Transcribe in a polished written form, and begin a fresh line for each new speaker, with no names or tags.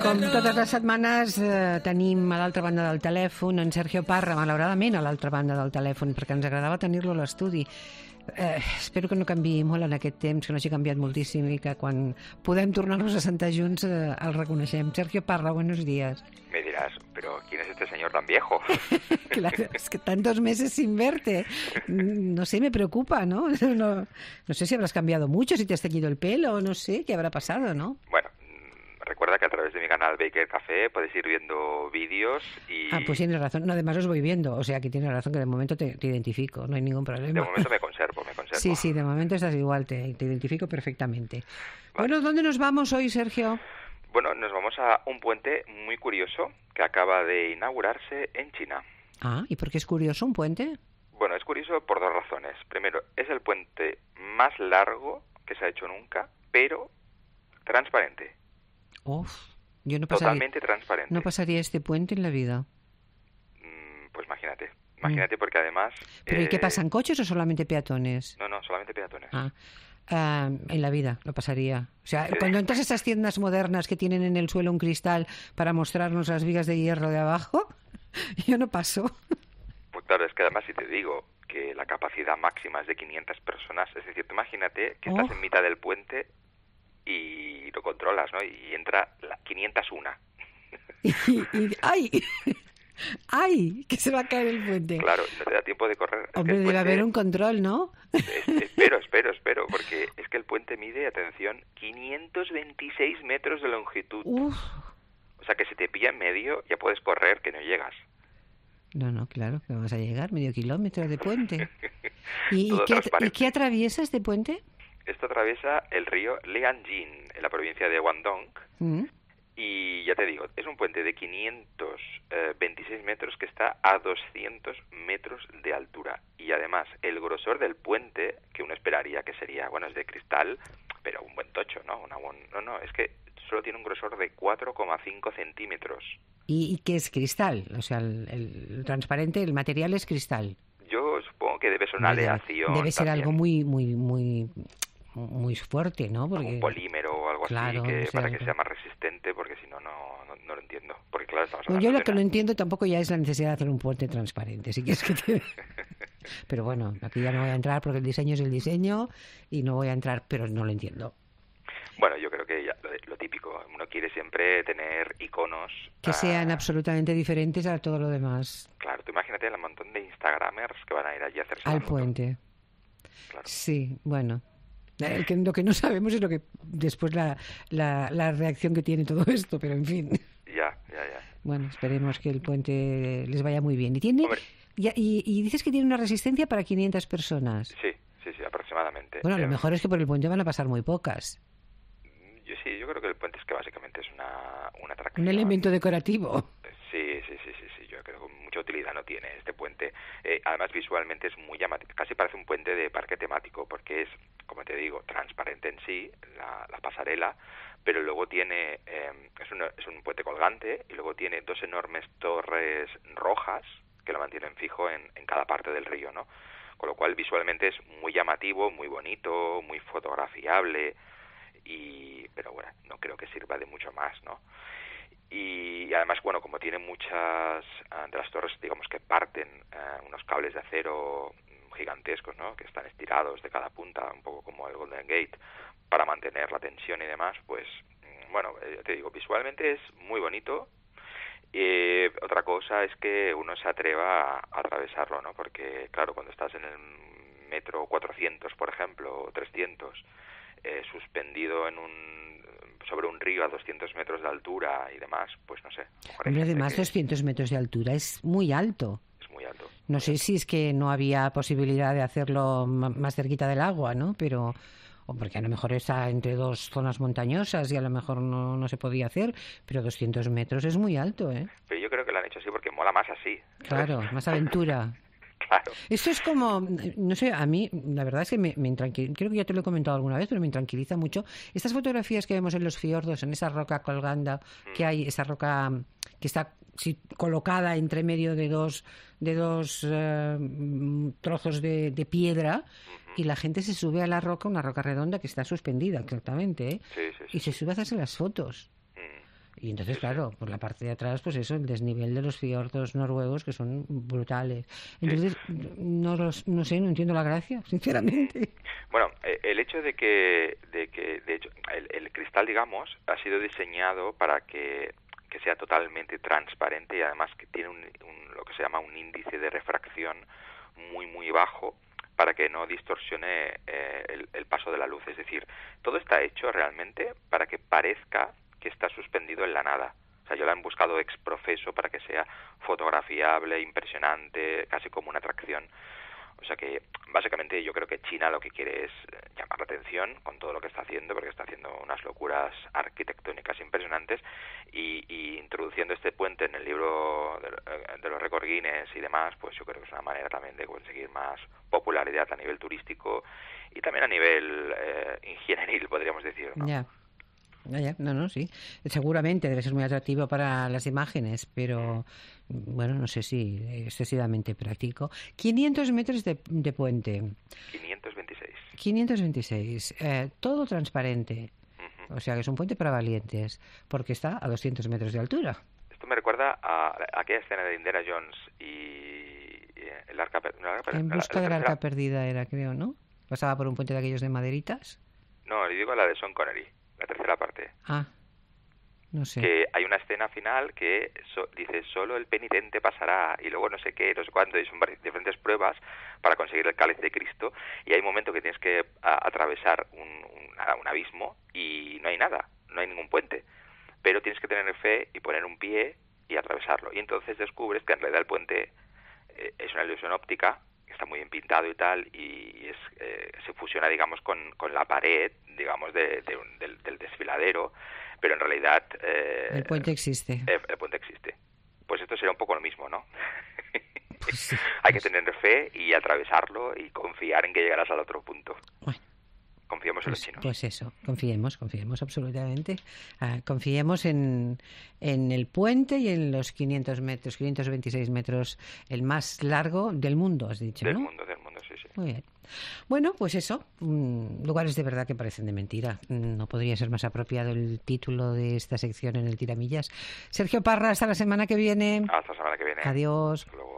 Com totes les setmanes tenim a l'altra banda del telèfon en Sergio Parra, malauradament a l'altra banda del telèfon, perquè ens agradava tenir-lo a l'estudi. Espero que no canviï molt en aquest temps, que no hagi canviat moltíssim i que quan podem tornar-nos a sentar junts el reconeixem. Sergio Parra, buenos días.
Me dirás, pero ¿quién es este señor tan viejo?
Claro, es que tantos meses sin verte. No sé, me preocupa, ¿no? No sé si habrás cambiado mucho, si te has teñido el pelo, no sé qué habrá pasado, ¿no?
Bueno, recuerda que a través de mi canal Baker Café puedes ir viendo vídeos y...
Ah, pues tienes razón. No, además os voy viendo. O sea, que tienes razón, que de momento te identifico. No hay ningún problema.
De momento me conservo.
Sí, de momento estás igual. Te identifico perfectamente. Vale. Bueno, ¿dónde nos vamos hoy, Sergio?
Bueno, nos vamos a un puente muy curioso que acaba de inaugurarse en China.
Ah, ¿y por qué es curioso un puente?
Bueno, es curioso por dos razones. Primero, es el puente más largo que se ha hecho nunca, pero transparente.
Uf, yo no pasaría,
totalmente transparente.
No pasaría este puente en la vida.
Pues imagínate porque además...
¿Pero y qué pasan, coches o solamente peatones?
No, solamente peatones.
En la vida lo pasaría. O sea, sí. Cuando entras a esas tiendas modernas que tienen en el suelo un cristal para mostrarnos las vigas de hierro de abajo, yo no paso.
Pues claro, es que además si te digo que la capacidad máxima es de 500 personas, es decir, tú imagínate que estás en mitad del puente y lo controlas, ¿no? Y entra la 501.
¡Ay! ¡Ay! Que se va a caer el puente.
Claro, no te da tiempo de correr.
Hombre, debe haber un control, ¿no?
Espero, porque es que el puente mide, atención, 526 metros de longitud.
Uf.
O sea, que si te pilla en medio, ya puedes correr, que no llegas.
No, claro, que vas a llegar, medio kilómetro de puente. ¿Y qué atraviesa este puente?
Esto atraviesa el río Lianjin, en la provincia de Guangdong. Y ya te digo, es un puente de 526 metros que está a 200 metros de altura. Y además, el grosor del puente, que uno esperaría que sería, bueno, es de cristal, pero un buen tocho, ¿no? No, es que solo tiene un grosor de 4,5 centímetros.
¿Y qué es cristal? O sea, el transparente, el material es cristal.
Yo supongo que debe ser una aleación.
Debe ser
también.
Algo muy fuerte, ¿no? Porque...
un polímero o algo
claro,
así,
para
que sea más resistente, porque si no lo entiendo. Porque claro, estamos hablando
yo lo que no entiendo tampoco ya es la necesidad de hacer un puente transparente, si quieres que te... Pero bueno, aquí ya no voy a entrar porque el diseño es el diseño y no voy a entrar, pero no lo entiendo.
Bueno, yo creo que ya lo típico, uno quiere siempre tener iconos...
Que sean absolutamente diferentes a todo lo demás.
Claro, tú imagínate el montón de instagramers que van a ir allí a hacerse
al puente. Claro. Sí, bueno... Lo que no sabemos es lo que después la reacción que tiene todo esto, pero en fin.
Ya.
Bueno, esperemos que el puente les vaya muy bien. Y dices que tiene una resistencia para 500 personas.
Sí, aproximadamente.
Bueno, lo mejor es que por el puente van a pasar muy pocas.
Yo creo que el puente es que básicamente es una atracción.
Un elemento decorativo.
Sí, yo creo que mucha utilidad no tiene este puente. Además, visualmente es muy llamativo. Casi parece un puente de parque temático, porque es, como te digo, transparente en sí, la pasarela, pero luego tiene, es un puente colgante, y luego tiene dos enormes torres rojas que lo mantienen fijo en cada parte del río, ¿no? Con lo cual, visualmente es muy llamativo, muy bonito, muy fotografiable, pero bueno, no creo que sirva de mucho más, ¿no? Y además, bueno, como tiene muchas de las torres, digamos, que parten unos cables de acero gigantescos, ¿no?, que están estirados de cada punta, un poco como el Golden Gate, para mantener la tensión y demás, pues, bueno, te digo, visualmente es muy bonito. Otra cosa es que uno se atreva a atravesarlo, ¿no? Porque, claro, cuando estás en el metro 400, por ejemplo, o 300, suspendido sobre un río a 200 metros de altura y demás, pues no sé.
Hombre, además 200 metros de altura es muy alto.
Es muy alto.
No sé si es que no había posibilidad de hacerlo más cerquita del agua, ¿no? Pero... o porque a lo mejor está entre dos zonas montañosas y a lo mejor no se podía hacer, pero 200 metros es muy alto, ¿eh?
Pero yo creo que lo han hecho así porque mola más así.
Claro, más aventura.
Claro.
Esto es como, no sé, a mí la verdad es que me tranquiliza, creo que ya te lo he comentado alguna vez, pero me tranquiliza mucho estas fotografías que vemos en los fiordos, en esa roca colgando que hay, esa roca que está colocada entre medio de dos trozos de piedra, y la gente se sube a la roca, una roca redonda que está suspendida exactamente, ¿eh?
Sí.
Y se sube a hacerse las fotos. Y entonces, claro, por la parte de atrás, pues eso, el desnivel de los fiordos noruegos, que son brutales. Entonces, no sé, no entiendo la gracia, sinceramente.
Bueno, el hecho de que de hecho, el cristal, digamos, ha sido diseñado para que sea totalmente transparente y además que tiene lo que se llama un índice de refracción muy, muy bajo para que no distorsione el paso de la luz. Es decir, todo está hecho realmente para que parezca que está suspendido en la nada. O sea, yo lo han buscado ex profeso para que sea fotografiable, impresionante, casi como una atracción. O sea que, básicamente, yo creo que China lo que quiere es llamar la atención con todo lo que está haciendo, porque está haciendo unas locuras arquitectónicas impresionantes, y introduciendo este puente en el libro de los récords Guinness y demás, pues yo creo que es una manera también de conseguir más popularidad a nivel turístico y también a nivel ingenieril, podríamos decir, ¿no?
Ya. No, sí. Seguramente debe ser muy atractivo para las imágenes, pero bueno, no sé si excesivamente práctico. 500 metros de puente.
526.
526. Todo transparente.
Uh-huh.
O sea que es un puente para valientes, porque está a 200 metros de altura.
Esto me recuerda a aquella escena de Indiana Jones y el arca perdida.
En busca del arca perdida era, creo, ¿no? Pasaba por un puente de aquellos de maderitas.
No, le digo la de Sean Connery. La tercera parte.
No sé.
Que hay una escena final que dice, solo el penitente pasará, y luego no sé qué, no sé cuánto, y son diferentes pruebas para conseguir el cáliz de Cristo, y hay un momento que tienes que atravesar un abismo y no hay nada, no hay ningún puente, pero tienes que tener fe y poner un pie y atravesarlo, y entonces descubres que en realidad el puente es una ilusión óptica, está muy bien pintado y tal, y se fusiona, digamos, con la pared, digamos, del desfiladero, pero en realidad
el puente existe.
El puente existe. Pues esto sería un poco lo mismo, ¿no?
Pues sí,
Hay que tener fe y atravesarlo y confiar en que llegarás al otro punto.
Bueno.
Confiemos en los chinos.
Pues eso, confiemos absolutamente. Confiemos en el puente y en los 500 metros, 526 metros, el más largo del mundo, has dicho, ¿no?
Del mundo, sí.
Muy bien. Bueno, pues eso, lugares de verdad que parecen de mentira. No podría ser más apropiado el título de esta sección en el Tiramillas. Sergio Parra, hasta la semana que viene.
Hasta la semana que viene.
Adiós.
Hasta luego.